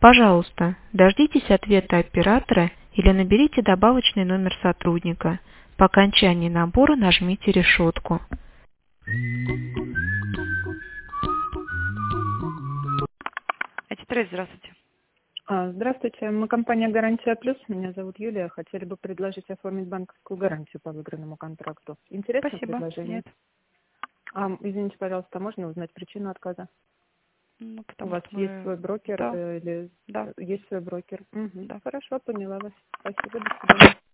Пожалуйста, дождитесь ответа оператора или наберите добавочный номер сотрудника. По окончании набора нажмите решетку. Антитрейд, здравствуйте. Здравствуйте, мы компания «Гарантия Плюс». Меня зовут Юлия. Хотели бы предложить оформить банковскую гарантию по выигранному контракту. Интересное Спасибо. предложение? Нет. Извините, пожалуйста, можно узнать причину отказа? Ну, У потому вас что есть свой брокер Да. или Да. есть свой брокер? Да. Хорошо, поняла вас. Спасибо, до свидания.